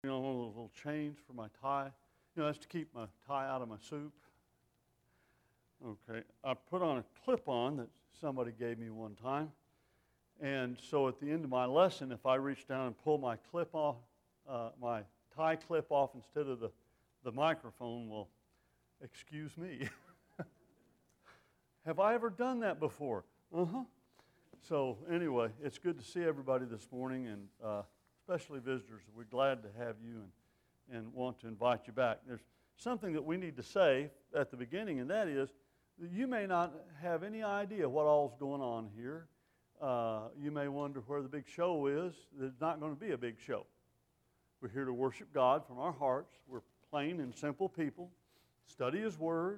A little change for my tie. That's to keep my tie out of my soup. Okay, I put on a clip-on that somebody gave me one time. And so at the end of my lesson, if I reach down and pull my clip off, my tie clip off instead of the microphone, well, excuse me. Have I ever done that before? So anyway, it's good to see everybody this morning, and especially visitors. We're glad to have you and want to invite you back. There's something that we need to say at the beginning, and that is that you may not have any idea what all's going on here. You may wonder where the big show is. There's not going to be a big show. We're here to worship God from our hearts. We're plain and simple people. Study His Word.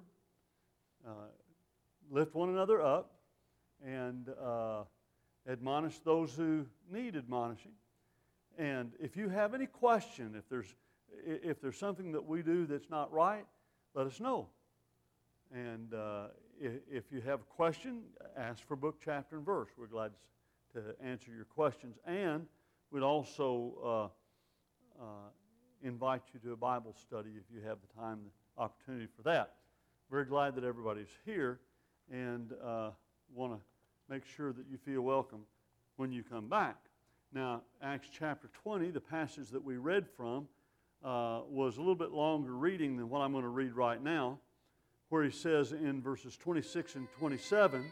Lift one another up. And admonish those who need admonishing. And if you have any question, if there's something that we do that's not right, let us know. And if you have a question, ask for book, chapter, and verse. We're glad to answer your questions. And we'd also invite you to a Bible study if you have the time and the opportunity for that. Very glad that everybody's here, and want to make sure that you feel welcome when you come back. Now, Acts chapter 20, the passage that we read from, was a little bit longer reading than what I'm going to read right now, where he says in verses 26 and 27,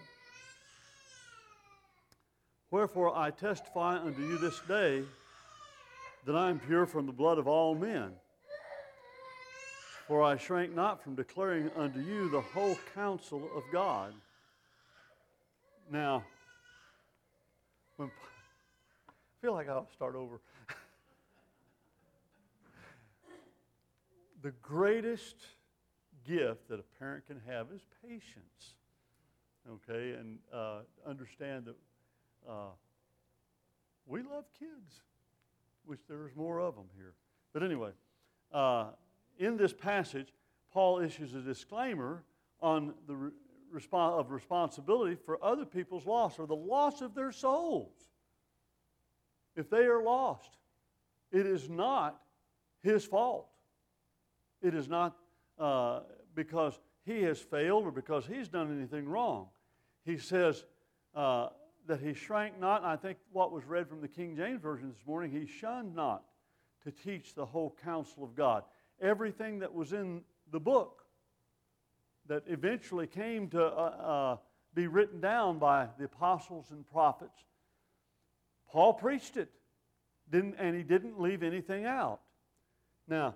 "Wherefore I testify unto you this day that I am pure from the blood of all men. For I shrank not from declaring unto you the whole counsel of God." Now, I feel like I'll start over. The greatest gift that a parent can have is patience. Okay, and understand that we love kids. Wish there was more of them here. But anyway, in this passage, Paul issues a disclaimer on the responsibility for other people's loss, or the loss of their souls. If they are lost, it is not his fault. It is not because he has failed or because he's done anything wrong. He says that he shrank not, and I think what was read from the King James Version this morning, he shunned not to teach the whole counsel of God. Everything that was in the book that eventually came to be written down by the apostles and prophets, Paul preached it, and he didn't leave anything out. Now,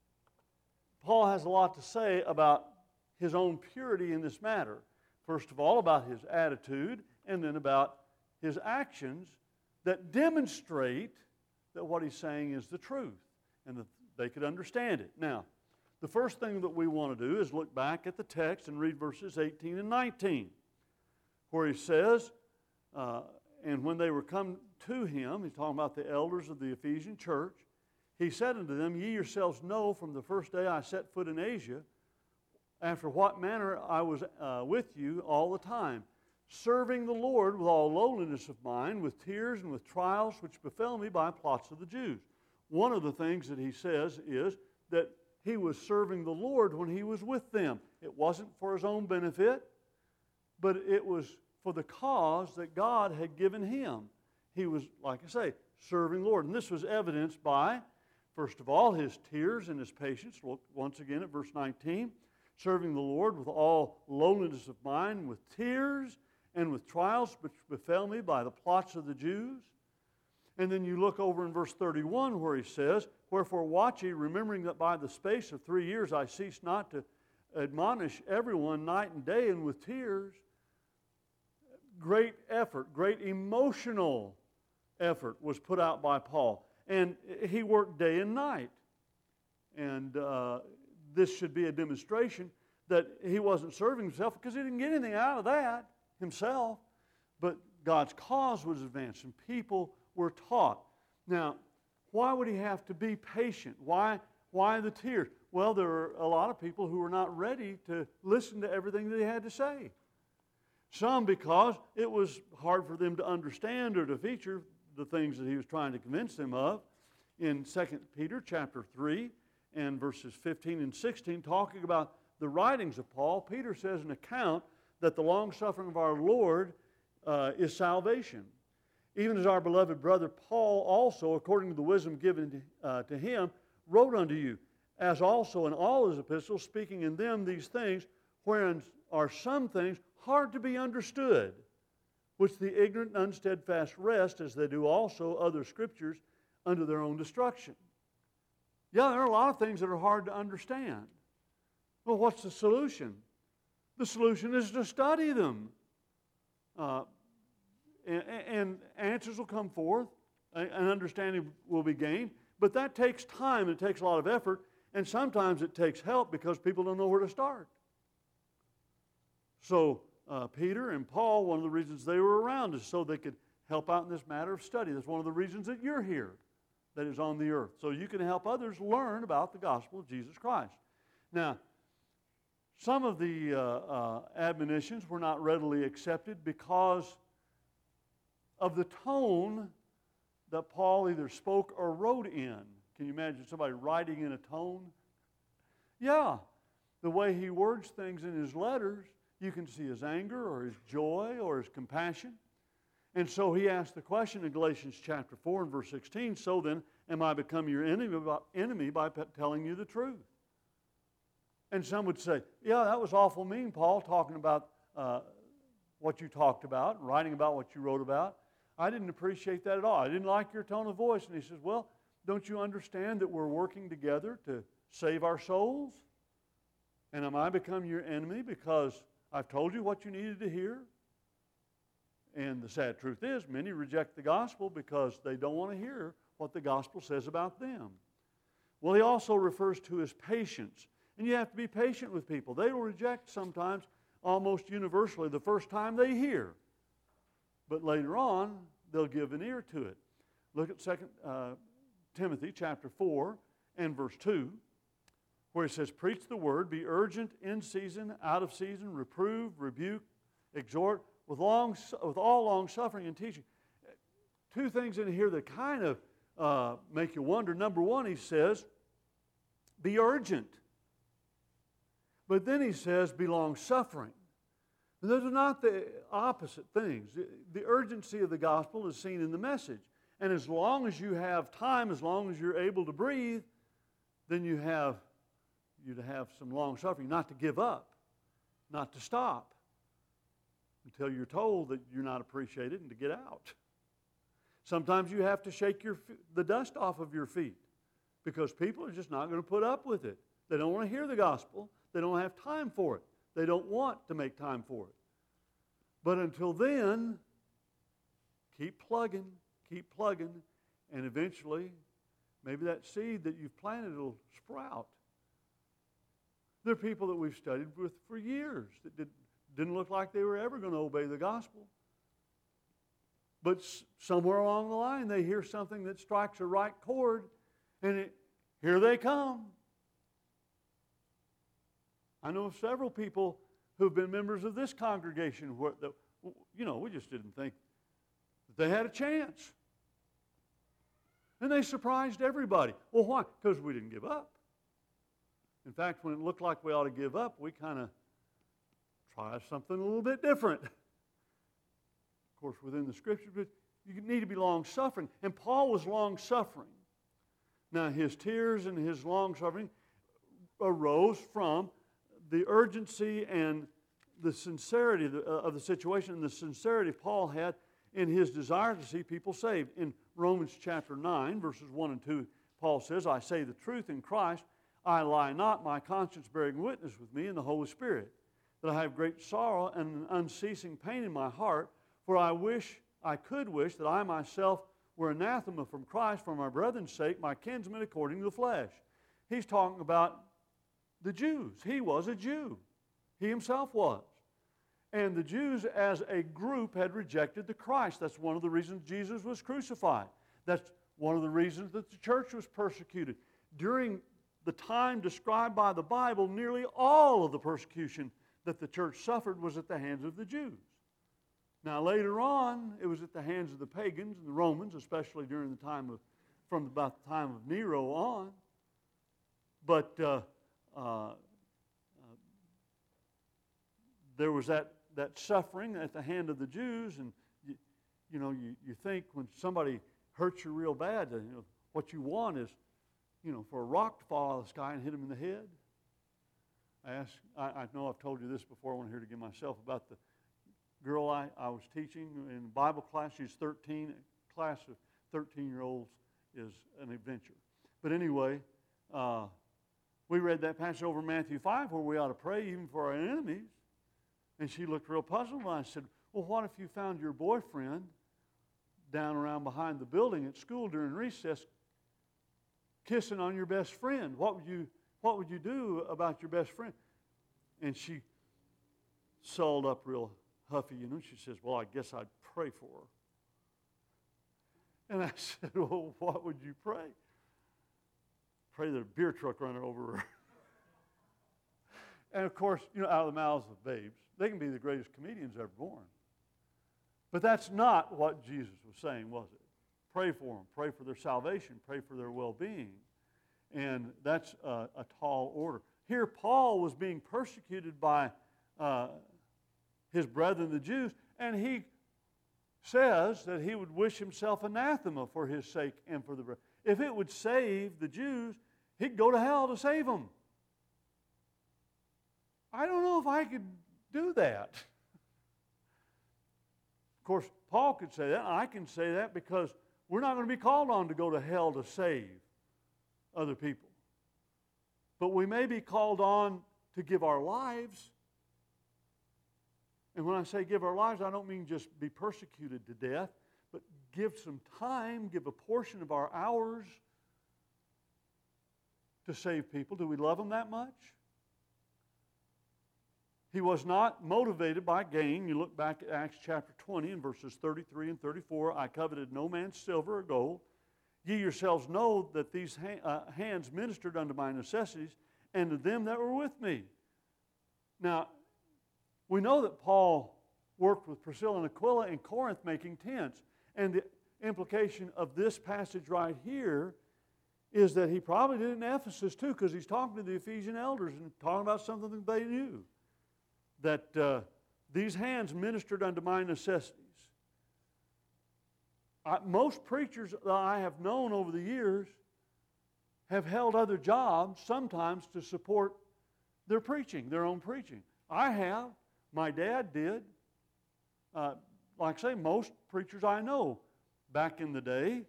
Paul has a lot to say about his own purity in this matter. First of all, about his attitude, and then about his actions that demonstrate that what he's saying is the truth, and that they could understand it. Now, the first thing that we want to do is look back at the text and read verses 18 and 19, where he says, and when they were come to him, he's talking about the elders of the Ephesian church, he said unto them, "Ye yourselves know from the first day I set foot in Asia, after what manner I was with you all the time, serving the Lord with all lowliness of mind, with tears and with trials which befell me by plots of the Jews." One of the things that he says is that he was serving the Lord when he was with them. It wasn't for his own benefit, but it was for the cause that God had given him. He was, like I say, serving the Lord. And this was evidenced by, first of all, his tears and his patience. Look once again at verse 19. Serving the Lord with all lowliness of mind, with tears and with trials which befell me by the plots of the Jews. And then you look over in verse 31 where he says, "Wherefore watch ye, remembering that by the space of 3 years I cease not to admonish everyone night and day, and with tears." Great effort, great emotional effort was put out by Paul. And he worked day and night. And this should be a demonstration that he wasn't serving himself because he didn't get anything out of that himself. But God's cause was advanced and people were taught. Now, why would he have to be patient? Why the tears? Well, there are a lot of people who were not ready to listen to everything that he had to say. Some because it was hard for them to understand or to feature the things that he was trying to convince them of in 2 Peter chapter 3 and verses 15 and 16, talking about the writings of Paul, Peter says an account that the long-suffering of our Lord is salvation. Even as our beloved brother Paul also, according to the wisdom given to him, wrote unto you, as also in all his epistles, speaking in them these things, wherein are some things hard to be understood, which the ignorant and unsteadfast rest, as they do also other scriptures, unto their own destruction. Yeah, there are a lot of things that are hard to understand. Well, what's the solution? The solution is to study them. And answers will come forth, and understanding will be gained. But that takes time, and it takes a lot of effort, and sometimes it takes help because people don't know where to start. So Peter and Paul, one of the reasons they were around is so they could help out in this matter of study. That's one of the reasons that you're here, that is on the earth. So you can help others learn about the gospel of Jesus Christ. Now, some of the admonitions were not readily accepted because of the tone that Paul either spoke or wrote in. Can you imagine somebody writing in a tone? Yeah, the way he words things in his letters, you can see his anger or his joy or his compassion. And so he asked the question in Galatians chapter 4 and verse 16, so then am I become your enemy by telling you the truth? And some would say, yeah, that was awful mean, Paul, talking about what you talked about, writing about what you wrote about. I didn't appreciate that at all. I didn't like your tone of voice. And he says, well, don't you understand that we're working together to save our souls? And am I become your enemy because I've told you what you needed to hear? And the sad truth is, many reject the gospel because they don't want to hear what the gospel says about them. Well, he also refers to his patience. And you have to be patient with people. They will reject sometimes, almost universally, the first time they hear. But later on, they'll give an ear to it. Look at 2 Timothy chapter 4 and verse 2, where it says, preach the word, be urgent, in season, out of season, reprove, rebuke, exhort, with all long suffering and teaching. Two things in here that kind of make you wonder. Number one, he says, be urgent. But then he says, be long-suffering. And those are not the opposite things. The urgency of the gospel is seen in the message. And as long as you have time, as long as you're able to breathe, then you'd have some long-suffering, not to give up, not to stop, until you're told that you're not appreciated and to get out. Sometimes you have to shake the dust off of your feet because people are just not going to put up with it. They don't want to hear the gospel. They don't have time for it. They don't want to make time for it. But until then, keep plugging, and eventually, maybe that seed that you've planted will sprout. There are people that we've studied with for years that didn't look like they were ever going to obey the gospel. But somewhere along the line, they hear something that strikes a right chord, and here they come. I know of several people who've been members of this congregation where, we just didn't think that they had a chance. And they surprised everybody. Well, why? Because we didn't give up. In fact, when it looked like we ought to give up, we kind of try something a little bit different. Of course, within the Scripture, but you need to be long-suffering. And Paul was long-suffering. Now, his tears and his long-suffering arose from the urgency and the sincerity of the situation and the sincerity Paul had in his desire to see people saved. In Romans chapter 9, verses 1 and 2, Paul says, I say the truth in Christ, I lie not, my conscience bearing witness with me in the Holy Spirit, that I have great sorrow and an unceasing pain in my heart, for I could wish that I myself were anathema from Christ for my brethren's sake, my kinsmen according to the flesh. He's talking about the Jews. He was a Jew. He himself was. And the Jews as a group had rejected the Christ. That's one of the reasons Jesus was crucified. That's one of the reasons that the church was persecuted. During the time described by the Bible, nearly all of the persecution that the church suffered was at the hands of the Jews. Now later on, it was at the hands of the pagans and the Romans, especially during the time of from about the time of Nero on. But there was that suffering at the hand of the Jews, and you think when somebody hurts you real bad, what you want is, for a rock to fall out of the sky and hit them in the head. I know I've told you this before. I want to hear it again myself about the girl I was teaching in Bible class. She's 13. A class of 13-year-olds is an adventure. But anyway, we read that passage over Matthew 5 where we ought to pray even for our enemies. And she looked real puzzled, and I said, well, what if you found your boyfriend down around behind the building at school during recess kissing on your best friend? What would you do about your best friend? And she sold up real huffy, She says, well, I guess I'd pray for her. And I said, well, what would you pray? Pray that a beer truck run over her. And of course, out of the mouths of babes, they can be the greatest comedians ever born. But that's not what Jesus was saying, was it? Pray for them. Pray for their salvation. Pray for their well-being. And that's a tall order. Here, Paul was being persecuted by his brethren, the Jews, and he says that he would wish himself anathema for his sake and for the brethren. If it would save the Jews, he'd go to hell to save them. I don't know if I could do that. Of course, Paul could say that, and I can say that because we're not going to be called on to go to hell to save other people. But we may be called on to give our lives. And when I say give our lives, I don't mean just be persecuted to death, but give some time, give a portion of our hours to save people. Do we love them that much? He was not motivated by gain. You look back at Acts chapter 20 and verses 33 and 34. I coveted no man's silver or gold. Ye yourselves know that these hands ministered unto my necessities and to them that were with me. Now, we know that Paul worked with Priscilla and Aquila in Corinth making tents. And the implication of this passage right here is that he probably did it in Ephesus too, because he's talking to the Ephesian elders and talking about something that they knew. That these hands ministered unto my necessities. Most preachers that I have known over the years have held other jobs sometimes to support their preaching, their own preaching. I have. My dad did. Like I say, most preachers I know back in the day,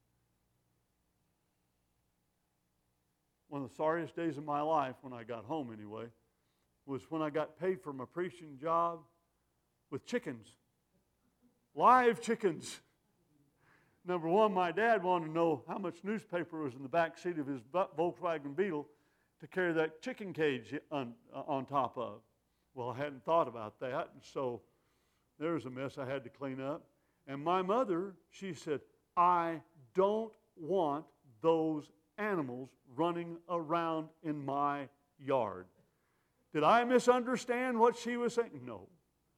one of the sorriest days of my life when I got home anyway, was when I got paid for my preaching job with chickens. Live chickens. Number one, my dad wanted to know how much newspaper was in the back seat of his Volkswagen Beetle to carry that chicken cage on top of. Well, I hadn't thought about that, and so there was a mess I had to clean up. And my mother, she said, I don't want those animals running around in my yard. Did I misunderstand what she was saying? No.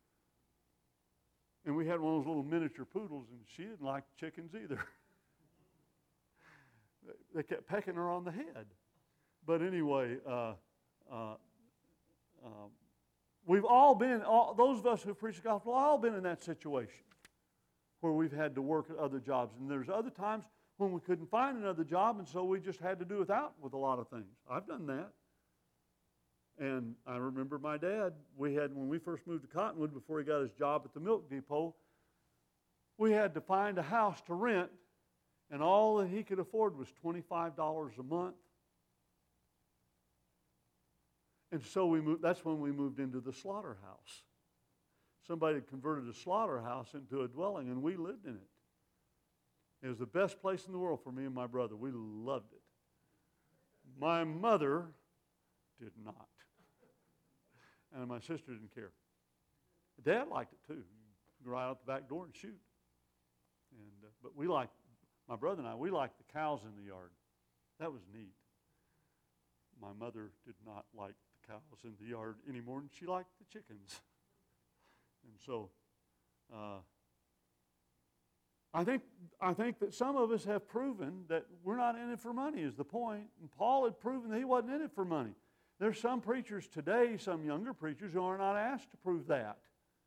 And we had one of those little miniature poodles, and she didn't like chickens either. They kept pecking her on the head. But anyway, we've all been, those of us who preach the gospel, all been in that situation where we've had to work at other jobs. And there's other times when we couldn't find another job, and so we just had to do without with a lot of things. I've done that. And I remember my dad, when we first moved to Cottonwood before he got his job at the milk depot, we had to find a house to rent, and all that he could afford was $25 a month. And so that's when we moved into the slaughterhouse. Somebody had converted a slaughterhouse into a dwelling, and we lived in it. It was the best place in the world for me and my brother. We loved it. My mother did not. And my sister didn't care. Dad liked it too. Go right out the back door and shoot. But my brother and I, we liked the cows in the yard. That was neat. My mother did not like the cows in the yard any more than she liked the chickens. And so I think that some of us have proven that we're not in it for money is the point. And Paul had proven that he wasn't in it for money. There's some preachers today, some younger preachers, who are not asked to prove that.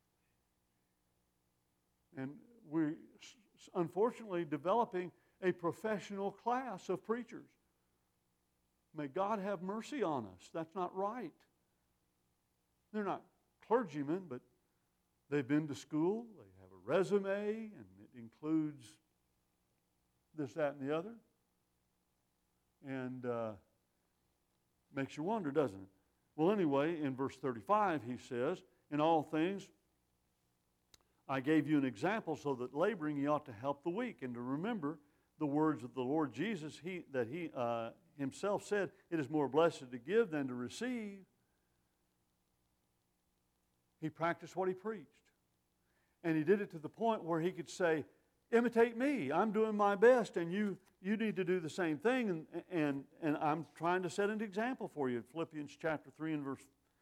And we're unfortunately developing a professional class of preachers. May God have mercy on us. That's not right. They're not clergymen, but they've been to school, they have a resume, and it includes this, that, and the other. And makes you wonder, doesn't it? Well, anyway, in verse 35, he says, in all things, I gave you an example so that laboring ye ought to help the weak, and to remember the words of the Lord Jesus, he himself said, it is more blessed to give than to receive. He practiced what he preached. And he did it to the point where he could say, imitate me. I'm doing my best, and you need to do the same thing. And I'm trying to set an example for you. Philippians chapter 3 and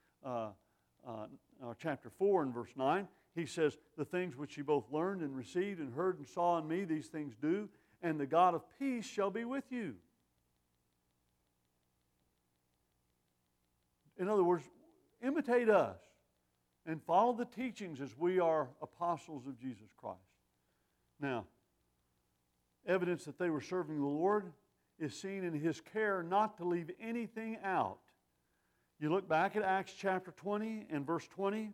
chapter 4 and verse 9, he says, the things which you both learned and received and heard and saw in me, these things do, and the God of peace shall be with you. In other words, imitate us and follow the teachings as we are apostles of Jesus Christ. Now, evidence that they were serving the Lord is seen in his care not to leave anything out. You look back at Acts chapter 20 and verse 20,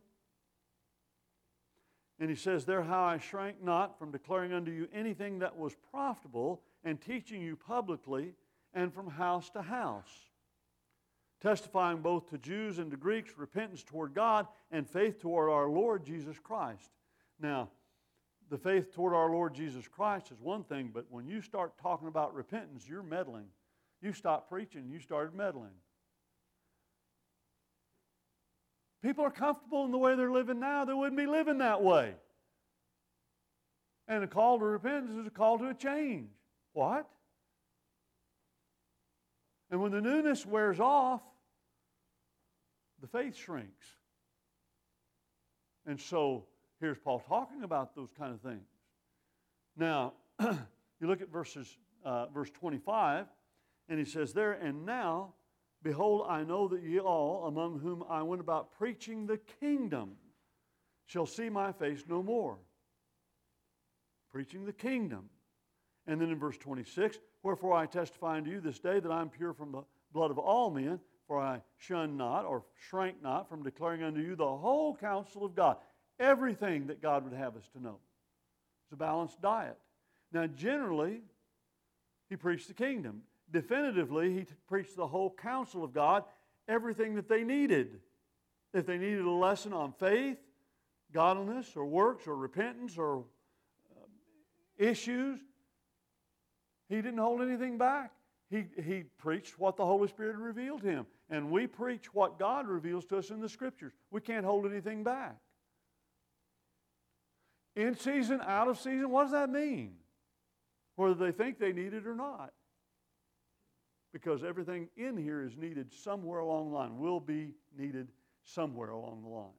and he says, there how I shrank not from declaring unto you anything that was profitable and teaching you publicly and from house to house, testifying both to Jews and to Greeks repentance toward God and faith toward our Lord Jesus Christ. Now, the faith toward our Lord Jesus Christ is one thing, but when you start talking about repentance, you're meddling. You stop preaching, you started meddling. People are comfortable in the way they're living now. They wouldn't be living that way. And a call to repentance is a call to a change. What? And when the newness wears off, the faith shrinks. And so, here's Paul talking about those kind of things. Now, you look at verse 25, and he says there, and now, behold, I know that ye all, among whom I went about preaching the kingdom, shall see my face no more. Preaching the kingdom. And then in verse 26, wherefore I testify unto you this day that I am pure from the blood of all men, for I shun not or shrank not from declaring unto you the whole counsel of God. Everything that God would have us to know. It's a balanced diet. Now, generally, he preached the kingdom. Definitively, he preached the whole counsel of God, everything that they needed. If they needed a lesson on faith, godliness, or works, or repentance, or issues, he didn't hold anything back. He preached what the Holy Spirit revealed to him. And we preach what God reveals to us in the Scriptures. We can't hold anything back. In season, out of season, what does that mean? Whether they think they need it or not. Because everything in here is needed somewhere along the line, will be needed somewhere along the line.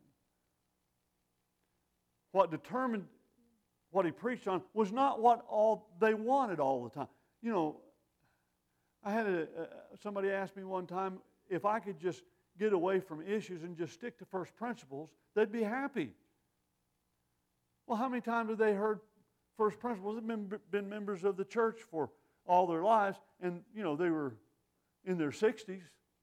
What determined what he preached on was not what all they wanted all the time. You know, I had somebody ask me one time if I could just get away from issues and just stick to first principles, they'd be happy. Well, how many times have they heard first principles? They've been members of the church for all their lives, and, you know, they were in their 60s.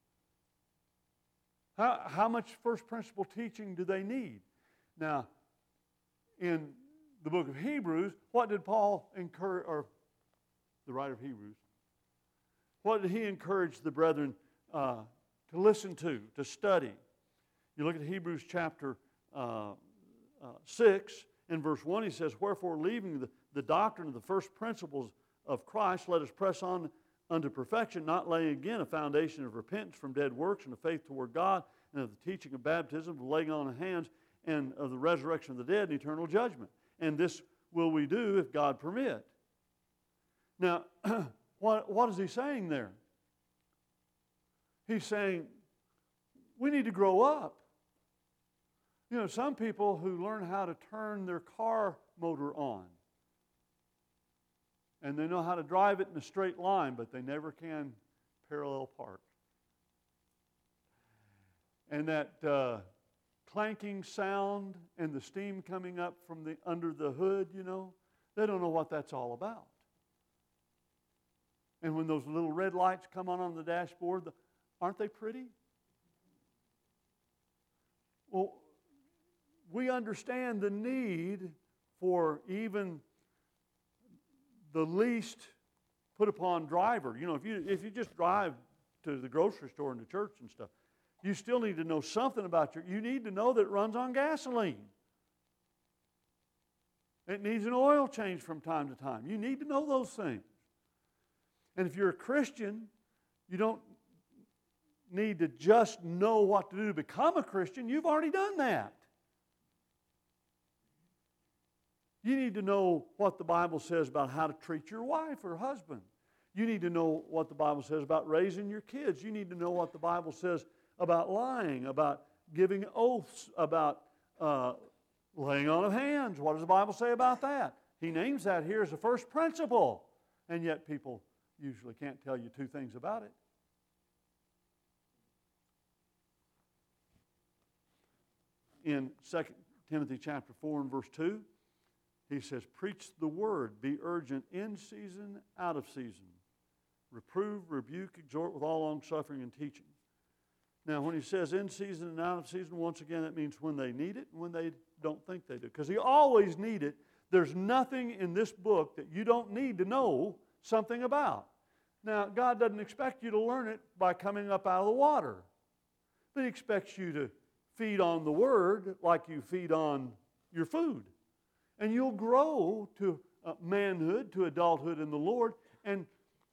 How much first principle teaching do they need? Now, in the book of Hebrews, what did Paul encourage, or the writer of Hebrews, what did he encourage the brethren to listen to study? You look at Hebrews chapter 6, in verse 1, he says, wherefore, leaving the doctrine of the first principles of Christ, let us press on unto perfection, not laying again a foundation of repentance from dead works and of faith toward God, and of the teaching of baptism, of laying on of hands, and of the resurrection of the dead and eternal judgment. And this will we do if God permit. Now, what is he saying there? He's saying we need to grow up. You know, some people who learn how to turn their car motor on, And they know how to drive it in a straight line, but they never can parallel park. And that clanking sound and the steam coming up from under the hood, they don't know what that's all about. And when those little red lights come on the dashboard, aren't they pretty? Well, we understand the need for even the least put upon driver. If you just drive to the grocery store and to church and stuff, you still need to know something about you need to know that it runs on gasoline. It needs an oil change from time to time. You need to know those things. And if you're a Christian, you don't need to just know what to do to become a Christian. You've already done that. You need to know what the Bible says about how to treat your wife or husband. You need to know what the Bible says about raising your kids. You need to know what the Bible says about lying, about giving oaths, about laying on of hands. What does the Bible say about that? He names that here as the first principle. And yet people usually can't tell you two things about it. In 2 Timothy chapter 4 and verse 2, he says, preach the word, be urgent in season, out of season. Reprove, rebuke, exhort with all long-suffering and teaching. Now, when he says in season and out of season, once again, that means when they need it and when they don't think they do. Because they always need it. There's nothing in this book that you don't need to know something about. Now, God doesn't expect you to learn it by coming up out of the water. But He expects you to feed on the Word like you feed on your food. And you'll grow to manhood, to adulthood in the Lord, and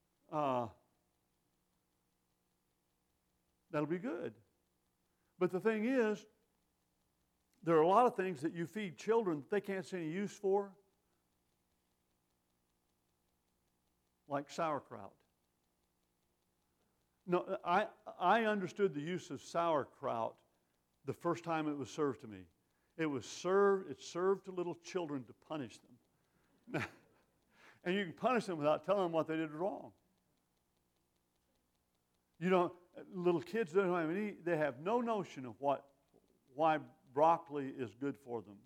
that'll be good. But the thing is, there are a lot of things that you feed children that they can't see any use for, like sauerkraut. No, I understood the use of sauerkraut the first time it was served to me. It served to little children to punish them. And you can punish them without telling them what they did wrong. Little kids don't have they have no notion of why broccoli is good for them.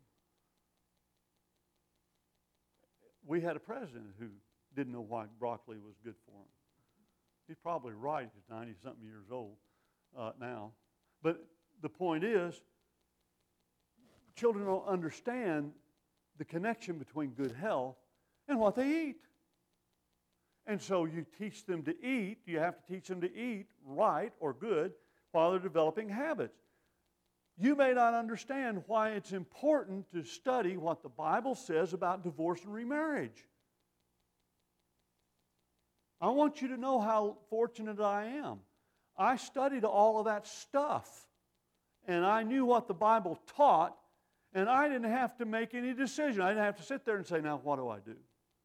We had a president who didn't know why broccoli was good for him. He's probably right. He's 90-something years old now. But the point is, children don't understand the connection between good health and what they eat. And so you teach them to eat. You have to teach them to eat right or good while they're developing habits. You may not understand why it's important to study what the Bible says about divorce and remarriage. I want you to know how fortunate I am. I studied all of that stuff, and I knew what the Bible taught, and I didn't have to make any decision. I didn't have to sit there and say, now what do I do?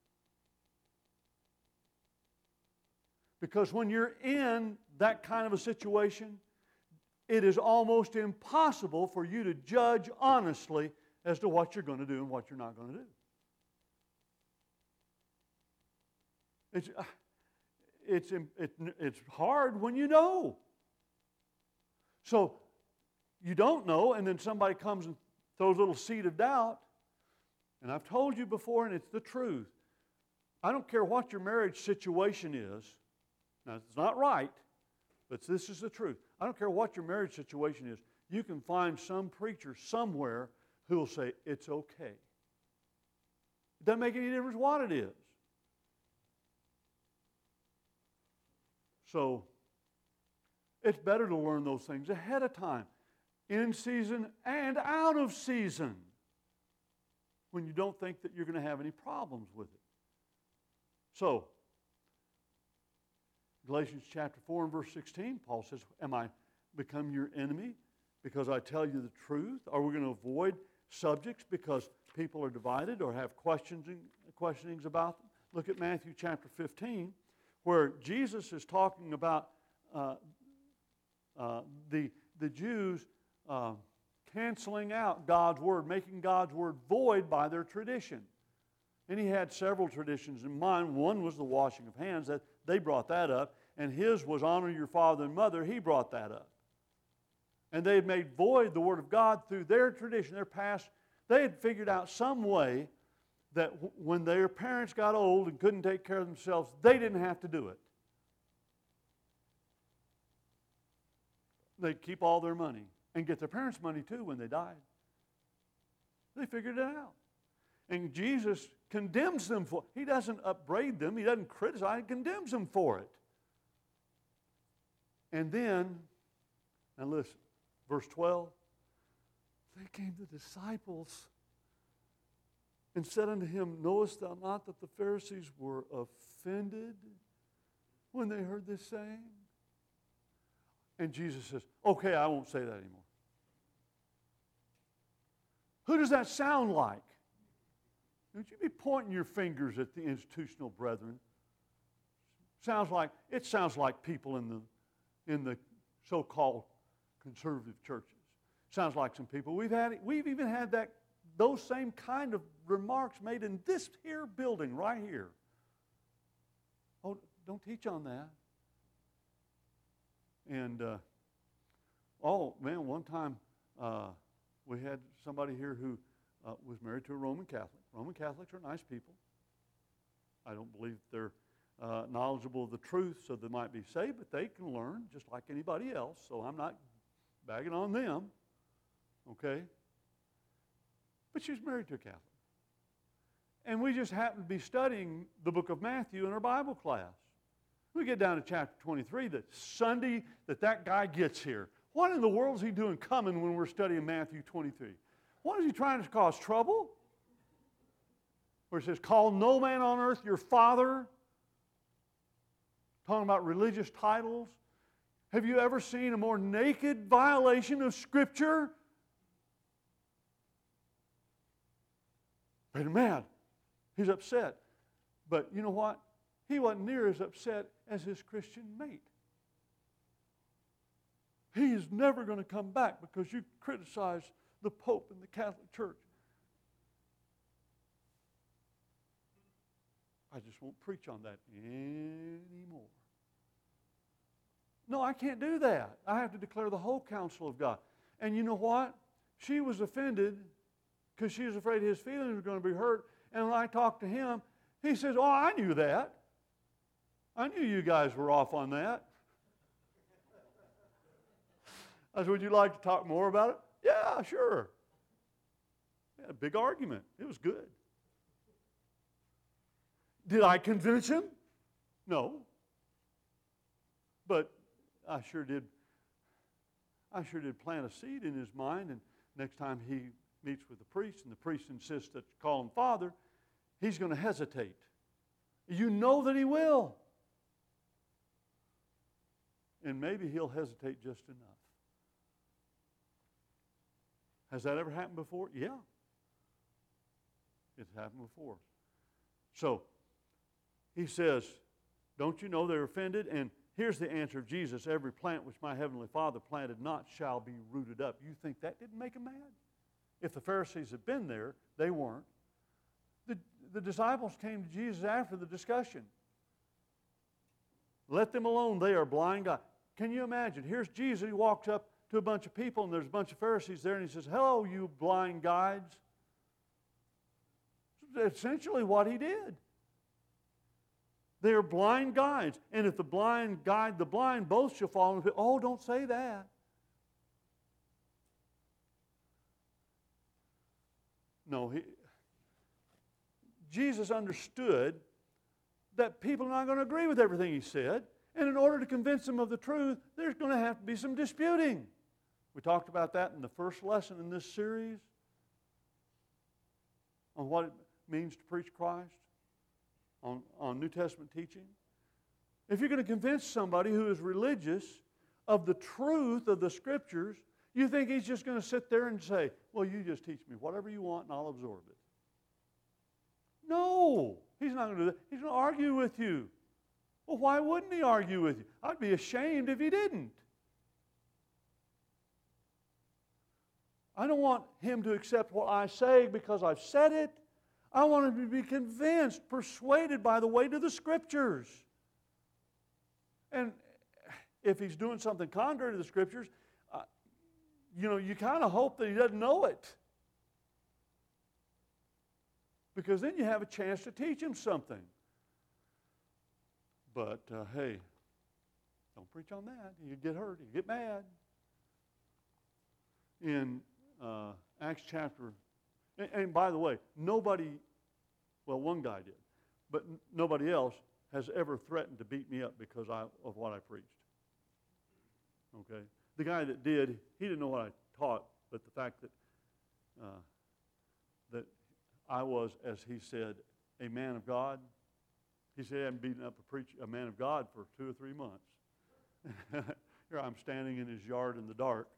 Because when you're in that kind of a situation, it is almost impossible for you to judge honestly as to what you're going to do and what you're not going to do. It's hard when you know. So you don't know, and then somebody comes and throws a little seed of doubt. And I've told you before, and it's the truth. I don't care what your marriage situation is. Now, it's not right, but this is the truth. I don't care what your marriage situation is. You can find some preacher somewhere who will say, it's okay. It doesn't make any difference what it is. So, it's better to learn those things ahead of time, in season and out of season, when you don't think that you're going to have any problems with it. So, Galatians chapter 4 and verse 16, Paul says, am I become your enemy because I tell you the truth? Are we going to avoid subjects because people are divided or have questionings about them? Look at Matthew chapter 15, where Jesus is talking about the Jews canceling out God's word, making God's word void by their tradition. And he had several traditions in mind. One was the washing of hands. That they brought that up. And his was honor your father and mother. He brought that up. And they had made void the Word of God through their tradition, their past. They had figured out some way that when their parents got old and couldn't take care of themselves, they didn't have to do it. They'd keep all their money and get their parents' money too when they died. They figured it out. And Jesus condemns them for it. He doesn't upbraid them. He doesn't criticize. He condemns them for it. And then, now listen, verse 12, they came to the disciples and said unto him, knowest thou not that the Pharisees were offended when they heard this saying? And Jesus says, okay, I won't say that anymore. Who does that sound like? Don't you be pointing your fingers at the institutional brethren. It sounds like people in the so-called conservative churches. Sounds like some people. We've even had those same kind of remarks made in this here building right here. Oh, don't teach on that. And one time we had somebody here who was married to a Roman Catholic. Roman Catholics are nice people. I don't believe they're knowledgeable of the truth, so they might be saved, but they can learn just like anybody else. So I'm not bagging on them, okay? But she was married to a Catholic. And we just happened to be studying the book of Matthew in our Bible class. We get down to chapter 23, the Sunday that guy gets here. What in the world is he doing coming when we're studying Matthew 23? What is he trying to cause trouble? Where it says, call no man on earth your father. Talking about religious titles. Have you ever seen a more naked violation of Scripture? He's mad. He's upset. But you know what? He wasn't near as upset as his Christian mate. He is never going to come back because you criticize the Pope and the Catholic Church. I just won't preach on that anymore. No, I can't do that. I have to declare the whole counsel of God. And you know what? She was offended because she was afraid his feelings were going to be hurt. And when I talked to him, he says, oh, I knew that. I knew you guys were off on that. I said, would you like to talk more about it? Yeah, sure. We had a big argument. It was good. Did I convince him? No. But I sure did plant a seed in his mind, and next time he meets with the priest and the priest insists that you call him father, he's going to hesitate. You know that he will. And maybe he'll hesitate just enough. Has that ever happened before? Yeah. It's happened before. So, he says, don't you know they're offended? And here's the answer of Jesus. Every plant which my heavenly Father planted not shall be rooted up. You think that didn't make him mad? If the Pharisees had been there, they weren't. The disciples came to Jesus after the discussion. Let them alone. They are blind guides. Can you imagine? Here's Jesus. He walks up to a bunch of people, and there's a bunch of Pharisees there, and he says, hello, you blind guides. That's essentially what he did. They are blind guides. And if the blind guide the blind, both shall fall into the pit. Oh, don't say that. No, Jesus understood that people are not going to agree with everything he said. And in order to convince them of the truth, there's going to have to be some disputing. We talked about that in the first lesson in this series on what it means to preach Christ, on New Testament teaching. If you're going to convince somebody who is religious of the truth of the Scriptures, you think he's just going to sit there and say, well, you just teach me whatever you want and I'll absorb it. No, he's not going to do that. He's going to argue with you. Well, why wouldn't he argue with you? I'd be ashamed if he didn't. I don't want him to accept what I say because I've said it. I want him to be convinced, persuaded by the weight of the Scriptures. And if he's doing something contrary to the Scriptures, you kind of hope that he doesn't know it. Because then you have a chance to teach him something. But, hey, don't preach on that. You get hurt. You get mad. In Acts chapter, and by the way, nobody, well, one guy did, but nobody else has ever threatened to beat me up because of what I preached. Okay? The guy that did, he didn't know what I taught, but the fact that that I was, as he said, a man of God. He said he hadn't beaten up a man of God for 2 or 3 months. Here I'm standing in his yard in the dark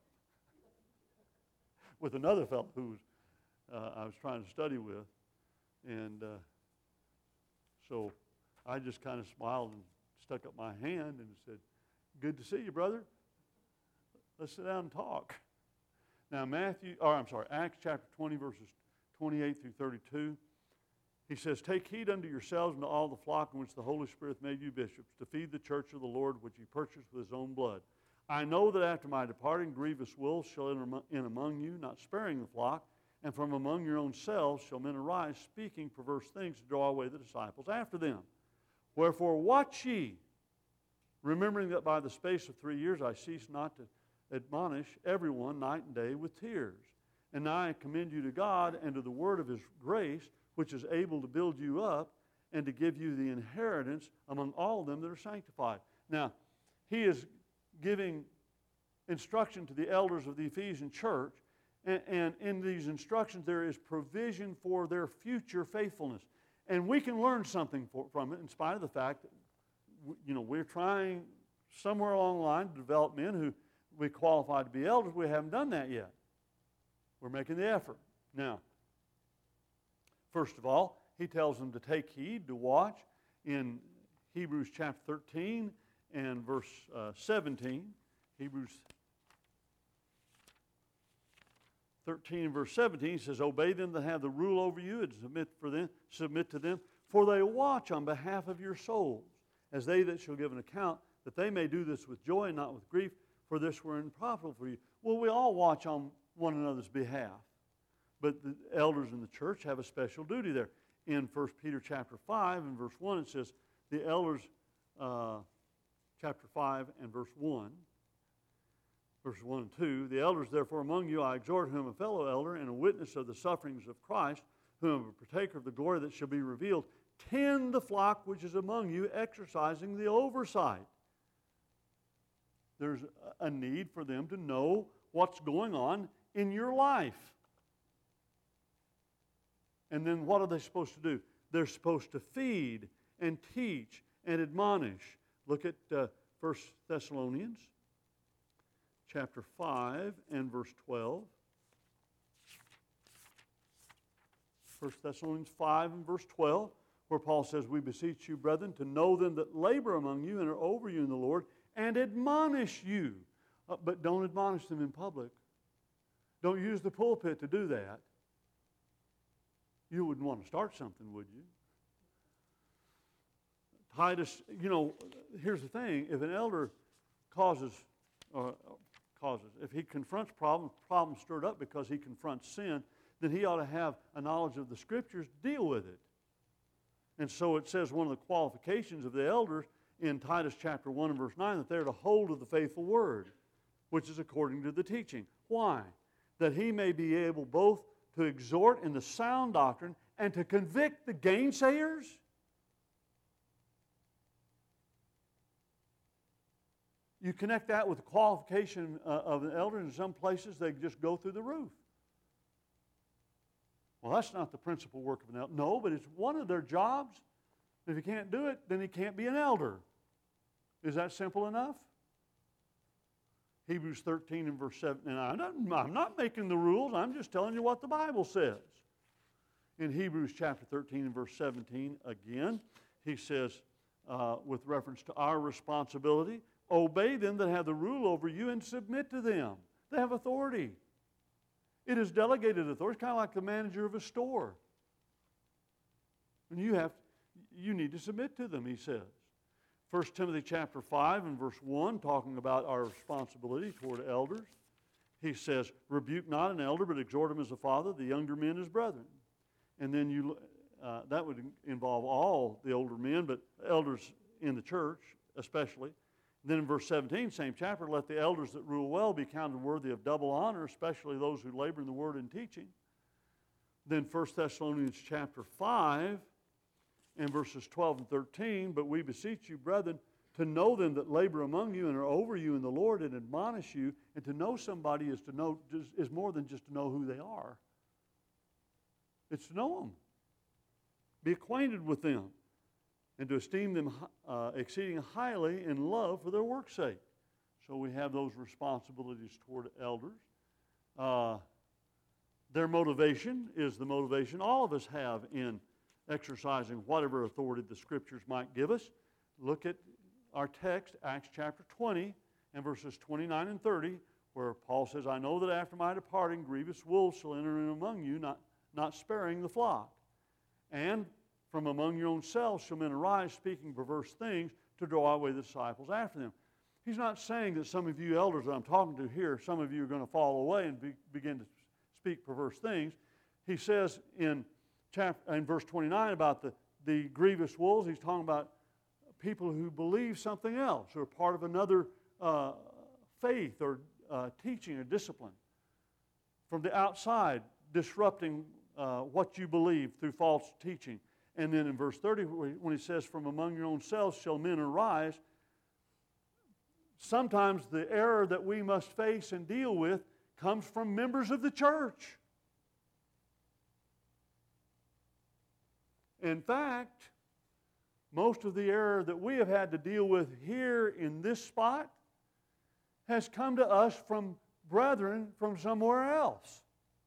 with another fellow who I was trying to study with. And so I just kind of smiled and stuck up my hand and said, "Good to see you, brother. Let's sit down and talk." Now, Acts chapter 20, verses 28 through 32. He says, "Take heed unto yourselves and to all the flock in which the Holy Spirit made you bishops, to feed the church of the Lord, which he purchased with his own blood. I know that after my departing, grievous wolves shall enter in among you, not sparing the flock, and from among your own selves shall men arise, speaking perverse things to draw away the disciples after them. Wherefore watch ye, remembering that by the space of 3 years I cease not to admonish everyone night and day with tears. And now I commend you to God and to the word of his grace, which is able to build you up and to give you the inheritance among all of them that are sanctified." Now, he is giving instruction to the elders of the Ephesian church, and in these instructions there is provision for their future faithfulness. And we can learn something from it in spite of the fact that we're trying somewhere along the line to develop men who we qualify to be elders. We haven't done that yet. We're making the effort. Now, first of all, he tells them to take heed, to watch. In Hebrews chapter 13 and verse 17, Hebrews 13 and verse 17 says, "Obey them that have the rule over you and submit to them, for they watch on behalf of your souls, as they that shall give an account, that they may do this with joy and not with grief, for this were unprofitable for you." Well, we all watch on one another's behalf. But the elders in the church have a special duty there. In 1 Peter chapter 5 and verse 1, it says, the elders, chapter 5 and verse 1, verses 1 and 2, "The elders therefore among you I exhort, whom a fellow elder and a witness of the sufferings of Christ, whom a partaker of the glory that shall be revealed, tend the flock which is among you, exercising the oversight." There's a need for them to know what's going on in your life. And then what are they supposed to do? They're supposed to feed and teach and admonish. Look at 1 Thessalonians chapter 5 and verse 12. 1 Thessalonians 5 and verse 12, where Paul says, "We beseech you, brethren, to know them that labor among you and are over you in the Lord, and admonish you." But don't admonish them in public. Don't use the pulpit to do that. You wouldn't want to start something, would you? Titus, here's the thing. If an elder if he confronts problems stirred up because he confronts sin, then he ought to have a knowledge of the Scriptures to deal with it. And so it says one of the qualifications of the elders in Titus chapter 1 and verse 9 that they're to hold of the faithful word, which is according to the teaching. Why? That he may be able both to exhort in the sound doctrine and to convict the gainsayers. You connect that with the qualification of an elder. In some places, they just go through the roof. Well, that's not the principal work of an elder. No, but it's one of their jobs. If he can't do it, then he can't be an elder. Is that simple enough? Hebrews 13 and verse 7. And I'm not making the rules. I'm just telling you what the Bible says. In Hebrews chapter 13 and verse 17, again, he says, with reference to our responsibility, "Obey them that have the rule over you and submit to them." They have authority. It is delegated authority. It's kind of like the manager of a store. And you need to submit to them, he says. 1 Timothy chapter 5 and verse 1, talking about our responsibility toward elders. He says, rebuke not an elder, but exhort him as a father, the younger men as brethren. And then that would involve all the older men, but elders in the church especially. And then in verse 17, same chapter, let the elders that rule well be counted worthy of double honor, especially those who labor in the word and teaching. Then 1 Thessalonians chapter 5 and verses 12 and 13, but we beseech you, brethren, to know them that labor among you and are over you in the Lord and admonish you. And to know somebody is more than just to know who they are. It's to know them. Be acquainted with them. And to esteem them exceeding highly in love for their work's sake. So we have those responsibilities toward elders. Their motivation is the motivation all of us have in exercising whatever authority the Scriptures might give us. Look at our text, Acts chapter 20 and verses 29 and 30, where Paul says, I know that after my departing, grievous wolves shall enter in among you, not sparing the flock. And from among your own selves shall men arise, speaking perverse things, to draw away the disciples after them. He's not saying that some of you elders that I'm talking to here, some of you are going to fall away and begin to speak perverse things. He says in verse 29 about the grievous wolves, he's talking about people who believe something else, who are part of another faith or teaching or discipline. From the outside, disrupting what you believe through false teaching. And then in verse 30, when he says, from among your own selves shall men arise, sometimes the error that we must face and deal with comes from members of the church. In fact, most of the error that we have had to deal with here in this spot has come to us from brethren from somewhere else.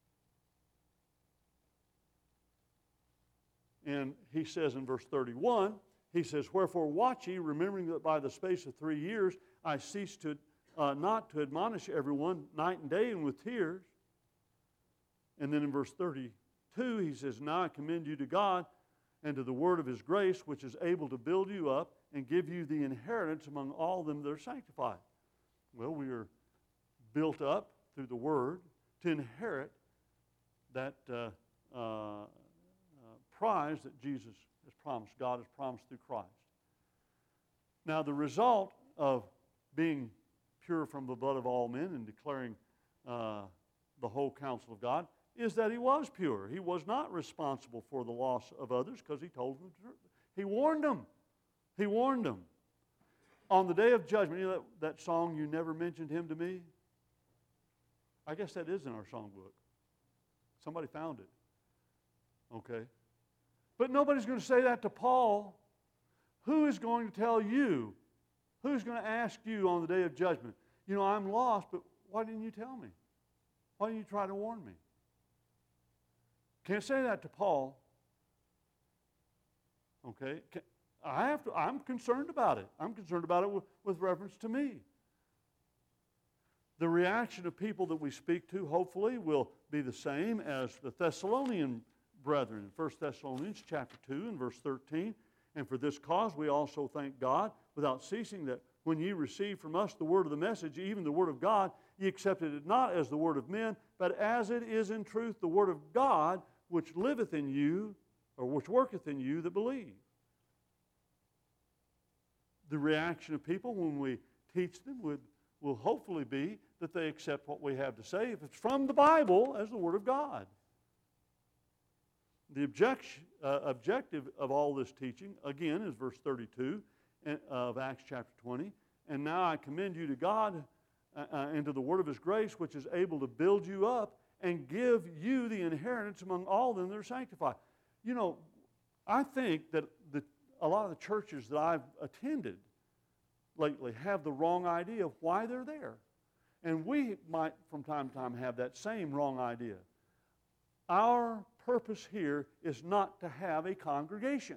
And he says in verse 31, he says, wherefore watch ye, remembering that by the space of 3 years I ceased not to admonish everyone night and day and with tears. And then in verse 32, he says, now I commend you to God and to the word of his grace, which is able to build you up and give you the inheritance among all them that are sanctified. Well, we are built up through the word to inherit that prize that Jesus has promised, God has promised through Christ. Now, the result of being pure from the blood of all men and declaring the whole counsel of God is that he was pure. He was not responsible for the loss of others because he told them the truth. He warned them. He warned them. On the day of judgment, you know that song, You Never Mentioned Him to Me? I guess that is in our songbook. Somebody found it. Okay. But nobody's going to say that to Paul. Who is going to tell you? Who's going to ask you on the day of judgment? You know, I'm lost, but why didn't you tell me? Why didn't you try to warn me? Can't say that to Paul. Okay? I'm concerned about it. I'm concerned about it with reference to me. The reaction of people that we speak to, hopefully, will be the same as the Thessalonian brethren in 1 Thessalonians chapter 2 and verse 13. And for this cause we also thank God without ceasing that when ye received from us the word of the message, even the word of God, ye accepted it not as the word of men, but as it is in truth the word of God, which liveth in you, or which worketh in you that believe. The reaction of people when we teach them will hopefully be that they accept what we have to say, if it's from the Bible, as the word of God. The objective of all this teaching, again, is verse 32 of Acts chapter 20. And now I commend you to God and to the word of his grace, which is able to build you up and give you the inheritance among all them that are sanctified. You know, I think that a lot of the churches that I've attended lately have the wrong idea of why they're there. And we might from time to time have that same wrong idea. Our purpose here is not to have a congregation.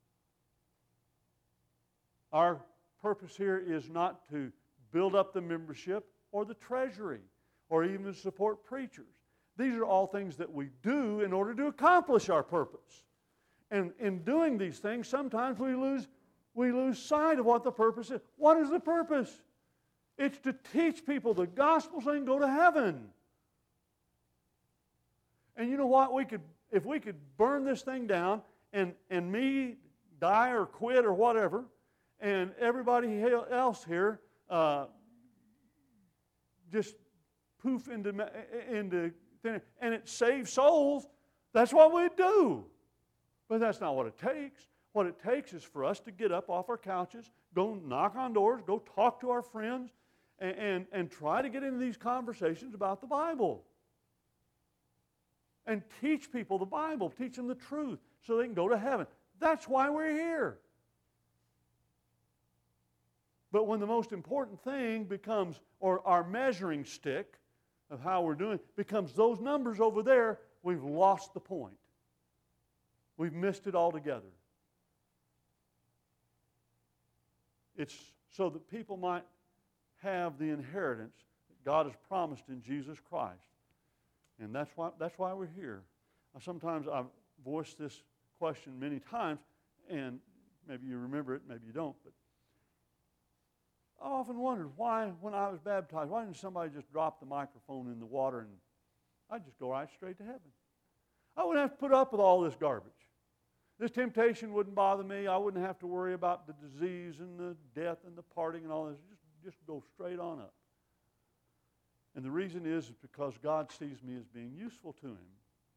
Our purpose here is not to build up the membership or the treasury or even support preachers. These are all things that we do in order to accomplish our purpose. And in doing these things, sometimes we lose sight of what the purpose is. What is the purpose? It's to teach people the gospel so they can go to heaven. And you know what? If we could burn this thing down and me die or quit or whatever, and everybody else here just poof into thin, and it saves souls, that's what we'd do. But that's not what it takes. What it takes is for us to get up off our couches, go knock on doors, go talk to our friends, and try to get into these conversations about the Bible. And teach people the Bible, teach them the truth so they can go to heaven. That's why we're here. But when the most important thing becomes, or our measuring stick of how we're doing, becomes those numbers over there, we've lost the point. We've missed it altogether. It's so that people might have the inheritance that God has promised in Jesus Christ. And that's why we're here. Sometimes I've voiced this question many times, and maybe you remember it, maybe you don't, but I often wondered why, when I was baptized, why didn't somebody just drop the microphone in the water and I'd just go right straight to heaven? I wouldn't have to put up with all this garbage. This temptation wouldn't bother me. I wouldn't have to worry about the disease and the death and the parting and all this. Just go straight on up. And the reason is because God sees me as being useful to Him.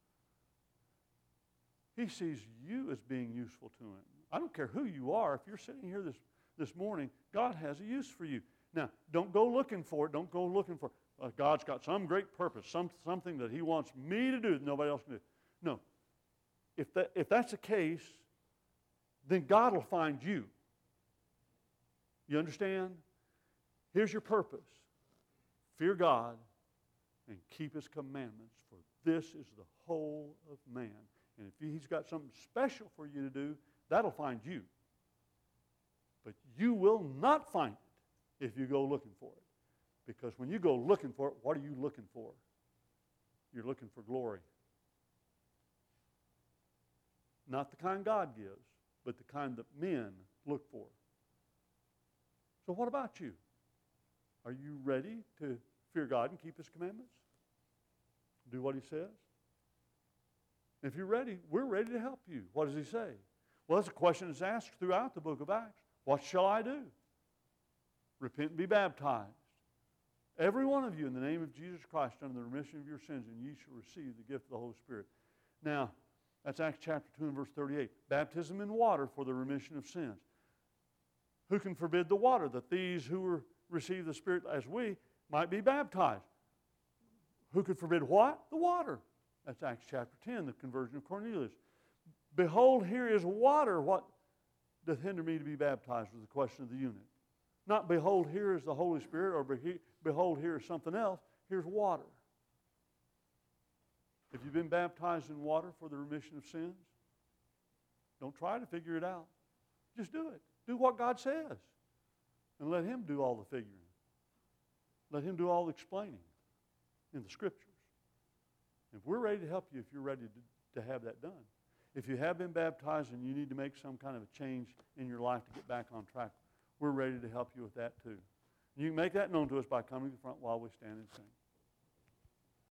He sees you as being useful to Him. I don't care who you are. If you're sitting here this morning, God has a use for you. Now, don't go looking for it. Don't go looking for God's got some great purpose, something that He wants me to do that nobody else can do. No. If that's the case, then God will find you. You understand? Here's your purpose. Fear God and keep His commandments, for this is the whole of man. And if He's got something special for you to do, that'll find you. But you will not find it if you go looking for it. Because when you go looking for it, what are you looking for? You're looking for glory. Not the kind God gives, but the kind that men look for. So what about you? Are you ready to fear God and keep His commandments? Do what He says? If you're ready, we're ready to help you. What does He say? Well, that's a question that's asked throughout the book of Acts. What shall I do? Repent and be baptized. Every one of you in the name of Jesus Christ under the remission of your sins, and ye shall receive the gift of the Holy Spirit. Now, that's Acts chapter 2 and verse 38. Baptism in water for the remission of sins. Who can forbid the water? That these who receive the Spirit as we might be baptized. Who could forbid what? The water. That's Acts chapter 10, the conversion of Cornelius. Behold, here is water. What doth hinder me to be baptized? Was the question of the eunuch. Not behold, here is the Holy Spirit, or behold, here is something else. Here's water. Have you been baptized in water for the remission of sins? Don't try to figure it out. Just do it. Do what God says. And let Him do all the figuring. Let Him do all the explaining in the Scriptures. If we're ready to help you, if you're ready to have that done. If you have been baptized and you need to make some kind of a change in your life to get back on track, we're ready to help you with that too. You can make that known to us by coming to the front while we stand and sing.